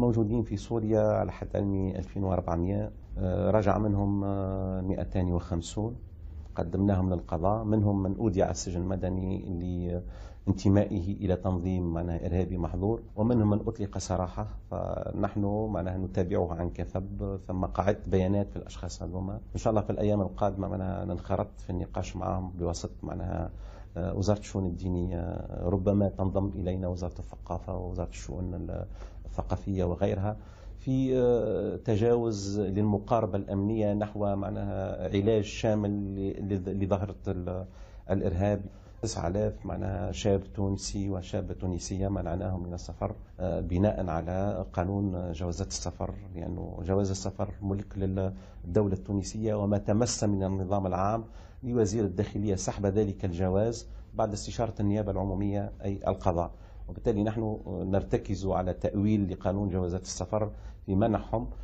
موجودين في سوريا على حد علمي 2400. رجع منهم 250 قدمناهم للقضاء، منهم من أودي على السجن المدني لانتمائه إلى تنظيم إرهابي محظور، ومنهم من أطلق سراحة. فنحن نتابعه عن كثب، ثم قاعدة بيانات في الأشخاص هذوما. إن شاء الله في الأيام القادمة ننخرط في النقاش معهم بواسطة وزارة الشؤون الدينية، ربما تنضم إلينا وزارة الثقافة ووزارة الشؤون الثقافية وغيرها، في تجاوز للمقاربة الأمنية نحو علاج شامل لظاهرة الإرهاب. 9000 شاب تونسي وشابة تونسية منعناهم من السفر بناء على قانون جوازات السفر، لأنه جواز السفر ملك للدولة التونسية، وما تمس من النظام العام لوزير الداخلية سحب ذلك الجواز بعد استشارة النيابة العمومية أي القضاء. وبالتالي نحن نرتكز على تأويل لقانون جوازات السفر في منحهم